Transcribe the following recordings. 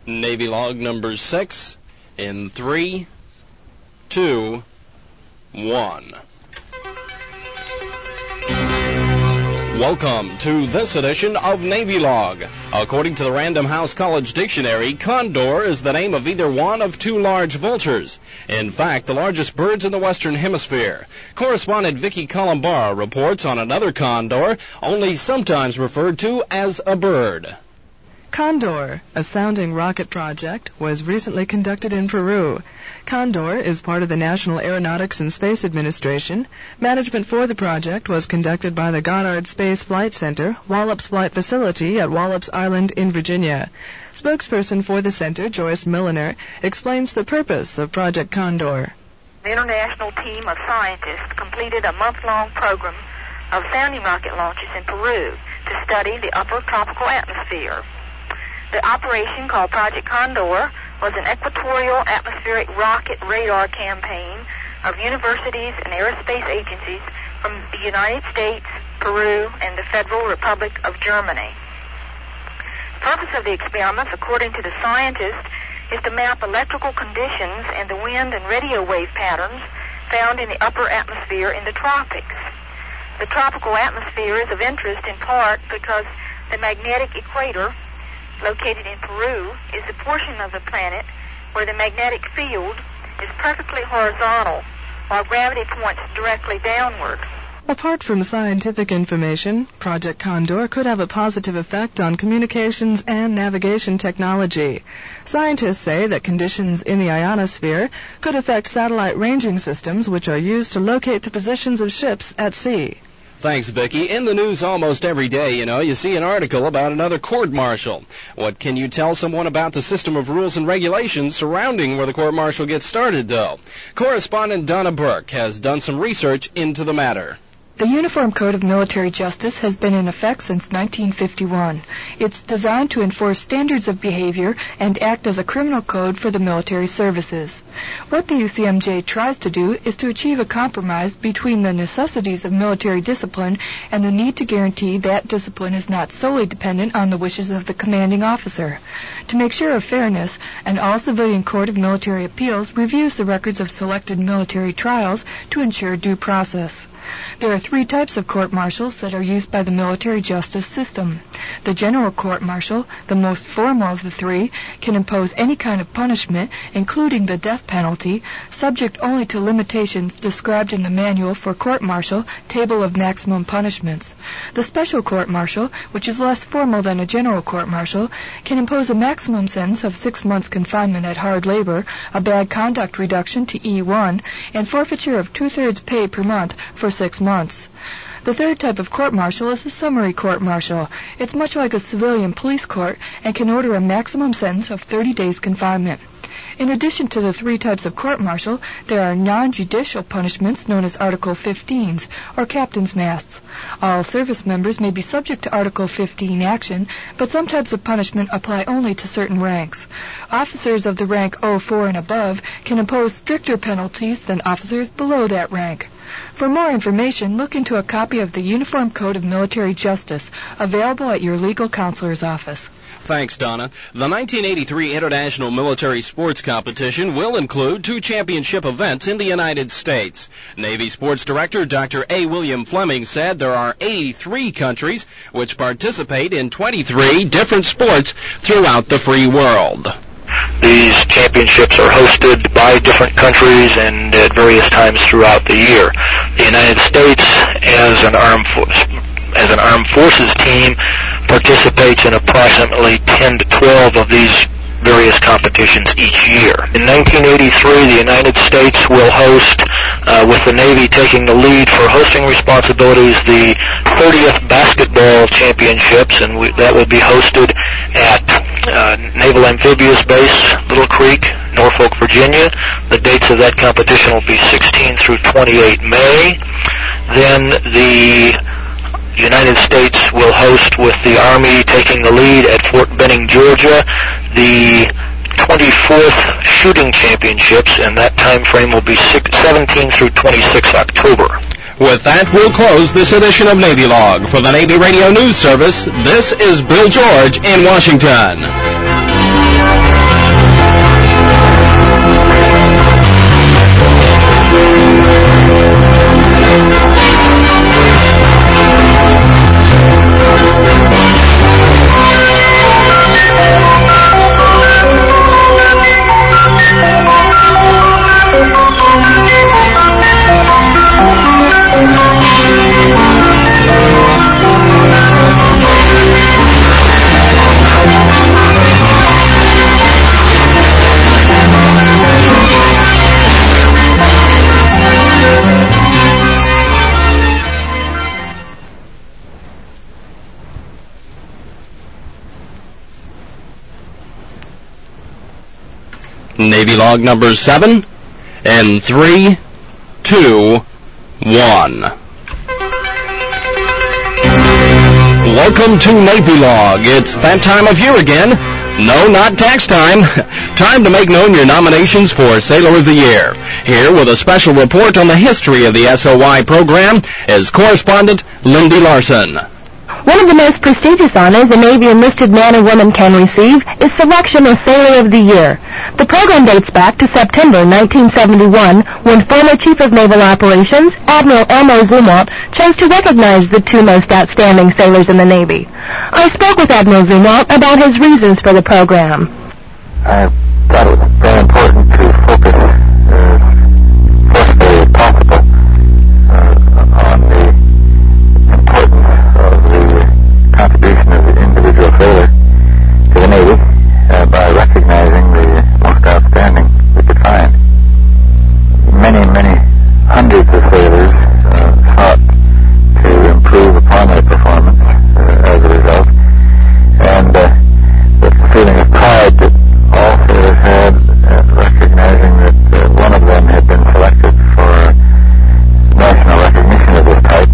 Navy log number 6 in 3, 2, 1. Welcome to this edition of Navy Log. According to the Random House College Dictionary, condor is the name of either one of two large vultures. In fact, the largest birds in the Western Hemisphere. Correspondent Vicky Columbara reports on another condor, only sometimes referred to as a bird. Condor, a sounding rocket project, was recently conducted in Peru. Condor is part of the National Aeronautics and Space Administration. Management for the project was conducted by the Goddard Space Flight Center, Wallops Flight Facility at Wallops Island in Virginia. Spokesperson for the center, Joyce Milliner, explains the purpose of Project Condor. The international team of scientists completed a month-long program of sounding rocket launches in Peru to study the upper tropical atmosphere. The operation, called Project Condor, was an equatorial atmospheric rocket radar campaign of universities and aerospace agencies from the United States, Peru, and the Federal Republic of Germany. The purpose of the experiments, according to the scientists, is to map electrical conditions and the wind and radio wave patterns found in the upper atmosphere in the tropics. The tropical atmosphere is of interest in part because the magnetic equator, located in Peru, is the portion of the planet where the magnetic field is perfectly horizontal, while gravity points directly downward. Apart from scientific information, Project Condor could have a positive effect on communications and navigation technology. Scientists say that conditions in the ionosphere could affect satellite ranging systems, which are used to locate the positions of ships at sea. Thanks, Vicki. In the news almost every day, you see an article about another court-martial. What can you tell someone about the system of rules and regulations surrounding where the court-martial gets started, though? Correspondent Donna Burke has done some research into the matter. The Uniform Code of Military Justice has been in effect since 1951. It's designed to enforce standards of behavior and act as a criminal code for the military services. What the UCMJ tries to do is to achieve a compromise between the necessities of military discipline and the need to guarantee that discipline is not solely dependent on the wishes of the commanding officer. To make sure of fairness, an all-civilian court of military appeals reviews the records of selected military trials to ensure due process. There are three types of court-martials that are used by the military justice system. The general court-martial, the most formal of the three, can impose any kind of punishment, including the death penalty, subject only to limitations described in the Manual for Court-Martial Table of Maximum Punishments. The special court-martial, which is less formal than a general court-martial, can impose a maximum sentence of 6 months confinement at hard labor, a bad conduct reduction to E1, and forfeiture of 2/3 pay per month for 6 months. The third type of court-martial is the summary court-martial. It's much like a civilian police court and can order a maximum sentence of 30 days confinement. In addition to the three types of court-martial, there are non-judicial punishments known as Article 15s, or captain's masts. All service members may be subject to Article 15 action, but some types of punishment apply only to certain ranks. Officers of the rank 04 and above can impose stricter penalties than officers below that rank. For more information, look into a copy of the Uniform Code of Military Justice, available at your legal counselor's office. Thanks, Donna. The 1983 International Military Sports Competition will include 2 championship events in the United States. Navy Sports Director Dr. A. William Fleming said there are 83 countries which participate in 23 different sports throughout the free world. These championships are hosted by different countries and at various times throughout the year. The United States, as an armed forces team, participates in approximately 10 to 12 of these various competitions each year. In 1983, the United States will host, with the Navy taking the lead for hosting responsibilities, the 30th Basketball Championships, and that will be hosted at Naval Amphibious Base, Little Creek, Norfolk, Virginia. The dates of that competition will be 16 through 28 May. Then the United States will host, with the Army taking the lead at Fort Benning, Georgia, the 24th Shooting Championships, and that time frame will be 17 through 26 October. With that, we'll close this edition of Navy Log. For the Navy Radio News Service, this is Bill George in Washington. Navy log number 7 in 3, 2, 1. Welcome to Navy Log. It's that time of year again. No, not tax time. Time to make known your nominations for Sailor of the Year. Here with a special report on the history of the SOY program is correspondent Lindy Larson. One of the most prestigious honors a Navy enlisted man or woman can receive is selection as Sailor of the Year. The program dates back to September 1971 when former Chief of Naval Operations, Admiral Elmo Zumwalt, chose to recognize the two most outstanding sailors in the Navy. I spoke with Admiral Zumwalt about his reasons for the program. I thought it was very important to focus as forcefully as possible on the importance of the contribution of the individual sailor to the Navy by recognizing the most outstanding we could find. Many hundreds of sailors sought to improve upon their performance as a result, and the feeling of pride that all sailors had recognizing that one of them had been selected for national recognition of this type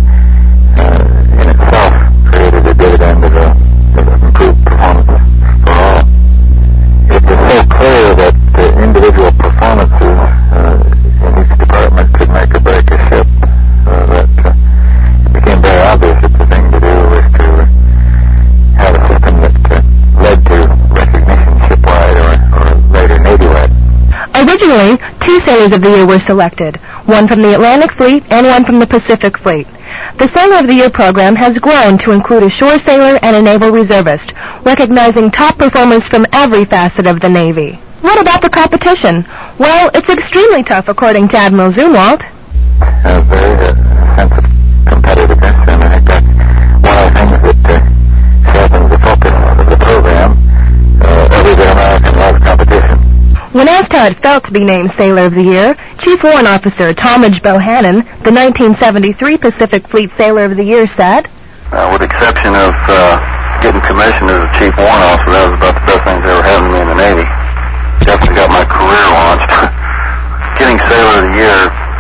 in itself created a dividend of improved performance for all. It was so clear that individual performances in each department could make or break a ship that it became very obvious that the thing to do was to have a system that led to recognition shipwide or later Navy-wide. Originally, 2 Sailors of the Year were selected, one from the Atlantic Fleet and one from the Pacific Fleet. The Sailor of the Year program has grown to include a shore sailor and a naval reservist, recognizing top performers from every facet of the Navy. What about the competition? Well, it's extremely tough, according to Admiral Zumwalt. There is a sense of competitiveness, and I think that's one of the things that sharpens the focus of the program. Every good American loves competition. When asked how it felt to be named Sailor of the Year, Chief Warrant Officer Talmadge Bohannon, the 1973 Pacific Fleet Sailor of the Year, said, with the exception of getting commissioned as a Chief Warrant Officer, that was about the best things ever happened to me in the Navy. Definitely got my career launched. Getting Sailor of the Year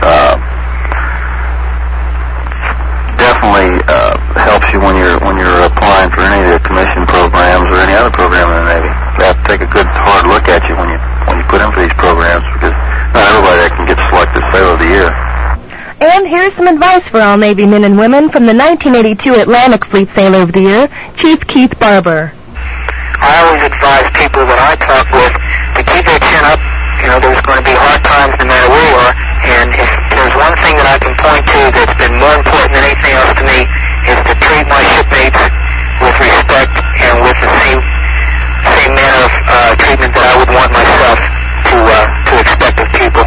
definitely helps you when you're applying for any of the commission programs or any other program in the Navy. You have to take a good hard look at you when you put in for these programs, because not everybody that can get selected Sailor of the Year. And here's some advice for all Navy men and women from the 1982 Atlantic Fleet Sailor of the Year, Chief Keith Barber. I always advise people that I talk with to keep their chin up. You know, there's going to be hard times no matter where you are, and if there's one thing that I can point to that's been more important than anything else to me is to treat my shipmates with respect and with the same manner of treatment that I would want myself to expect of people.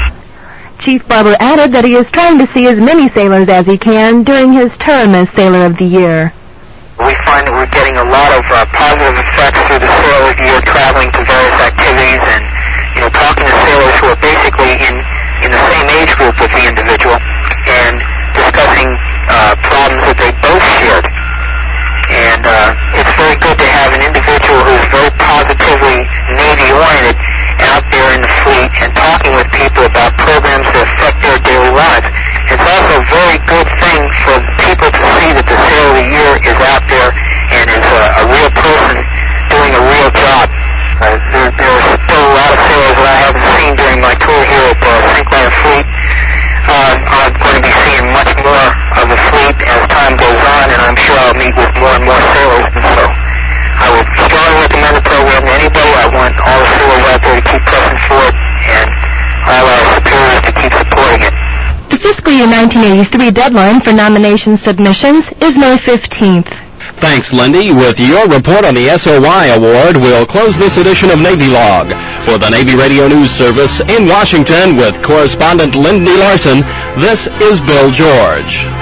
Chief Barber added that he is trying to see as many sailors as he can during his term as Sailor of the Year. We find that we're getting a lot of positive effects through the Sailor of the Year, traveling to various activities and, you know, talking to sailors who are basically in the same age group with the individual and discussing problems that they both shared. And it's very good to have an individual who's very positively Navy-oriented out there in the fleet and talking with people about programs that affect their daily lives. It's also a very good thing for people to see that the Sailor of the Year is out there and is a real person doing a real job. There are still a lot of sailors that I haven't seen during my tour here at Sinclair Fleet. I'm going to be seeing much more of the fleet as time goes on, and I'm sure I'll meet with more and more sailors. And so I would strongly recommend the program to anybody. I want all the sailors out there to keep pressing forward and all our superiors to keep supporting it. The fiscal year 1983 deadline for nomination submissions is May 15th. Thanks, Lindy. With your report on the SOY Award, we'll close this edition of Navy Log. For the Navy Radio News Service in Washington with correspondent Lindy Larson, this is Bill George.